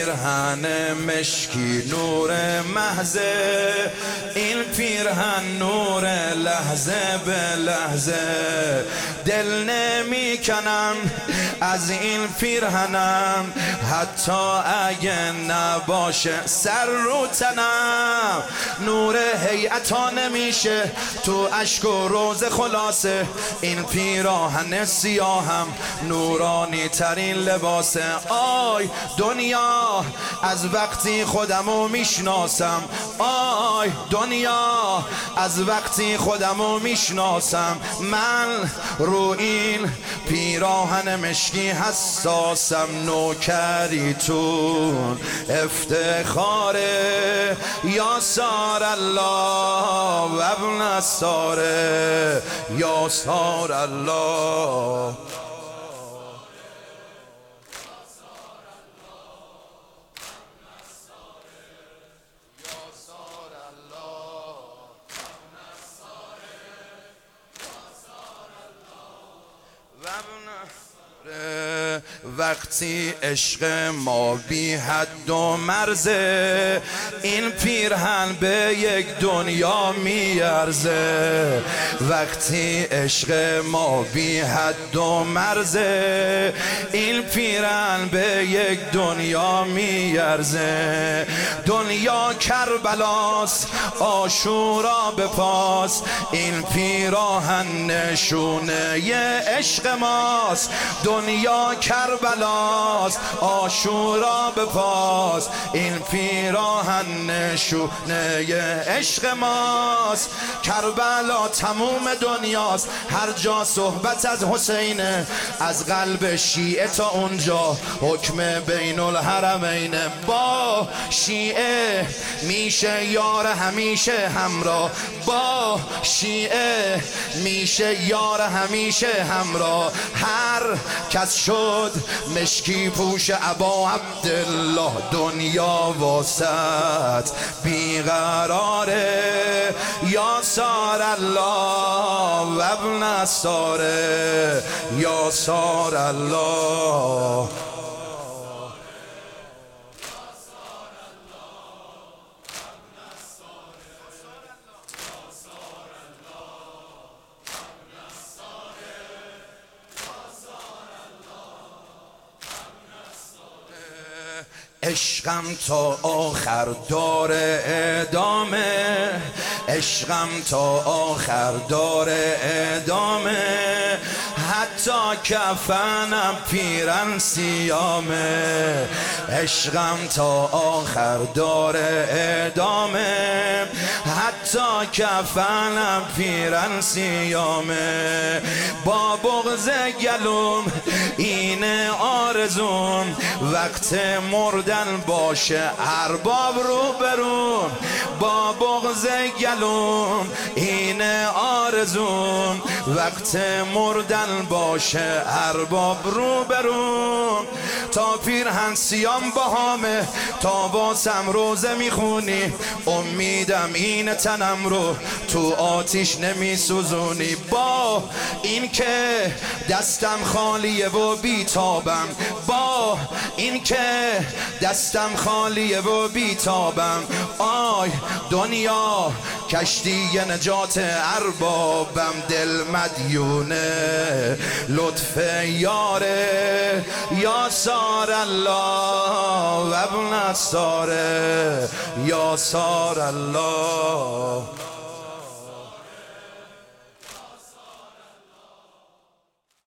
پیرهن مشکی نور محضه، این پیرهن نور لحظه به لحظه. دل نمی کنم از این پیرهنم، حتی اگه نباشه سر رو تنم. نور هیئتا نمیشه تو اشک و روز خلاصه، این پیراهن سیاهم نورانی ترین لباسه. آی دنیا از وقتی خودمو میشناسم، آی دنیا از وقتی خودمو میشناسم. من رو این پیراهن مشکی حساسم، نوکریتون افتخاره. یا سار الله و ابن ساره، یا سار الله. وقتی عشق ما بی حد و مرزه، این پیرهن به یک دنیا میارزه. وقتی عشق ما بی حد و مرزه، این پیرهن به یک دنیا میارزه. دنیا کربلاست عاشورا به پاس، این پیراهن نشونه ی عشق ماست. دنیا کربلاست عاشورا به پاس، این پیراهن نشونه ی عشق ماست. کربلا تموم دنیاست، هر جا صحبت از حسینه، از قلب شیعه تا اونجا حکم بین الحرمین. با شیعه میشه یار همیشه همراه، با شیعه میشه یار همیشه همراه. هر کس شد مشکی پوش ابا عبدالله، دنیا واسط بیقراره. یا سار الله و ابن ساره، یا سار الله. عشقم تا آخر داره ادامه، عشقم تا آخر داره ادامه. حتی کفنم پیرن سیامه، عشقم تا آخر داره ادامه. حتی کفنم پیرن سیامه. با بغض گلوم اینه آرزوم، وقت مردن باشه ارباب رو برون. با بغض گلوم اینه آرزوم، وقت مردن باشه ارباب رو برون. تا پیرهن سیام باهامه، تا واسم روزه میخونی، امیدم این تنم رو تو آتیش نمیسوزونی. با این که دستم خالیه و بیتابم، با این که دستم خالیه و بیتابم. آی دنیا کشتی نجات اربابم، دل مدیونه لطف یاره. یا سار الله و ابن ساره، یا سار الله.